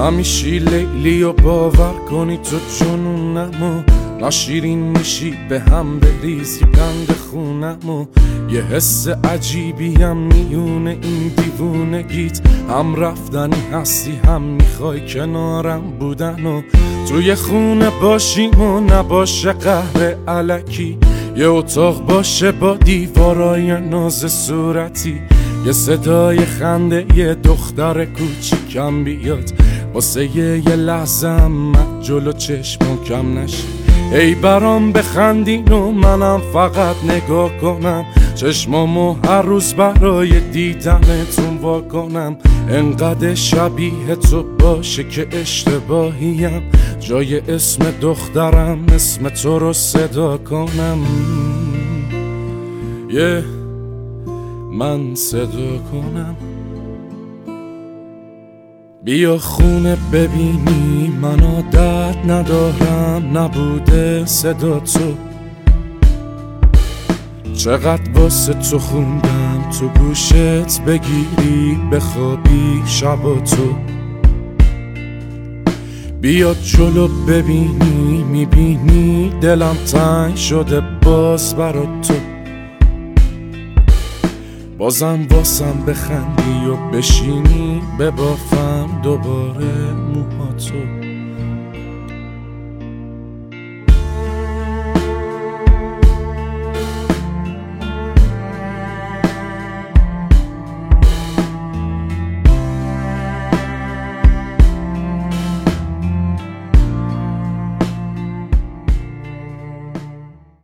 همیشی لیلی و باور کنی تو جنونمو ناشیرین میشی به هم بریزی قند خونمو یه حس عجیبیم میونه این دیوونگیت هم رفتنی هستی هم میخوای کنارم بودن و توی خونه باشیم و نباشه قهر الکی یه اتاق باشه با دیوارای ناز صورتی یه صدای خنده یه دختر کوچیکم بیاد واسه یه لحظه من جلو چشمم کم نشه ای برام بخندین و منم فقط نگاه کنم چشمامو هر روز برای دیدنتون وا کنم انقدر شبیه تو باشه که اشتباهیم جای اسم دخترم اسم تو رو صدا کنم من صدا کنم بیا خونه ببینی من عادت ندارم نبوده صدا تو چقدر واسه تو خوندم تو گوشت بگیری بخوابی شب تو بیا جلو ببینی میبینی دلم تنگ شده باز برا تو بازم واسم بخندی و بشینی ببافم دوباره موهاتو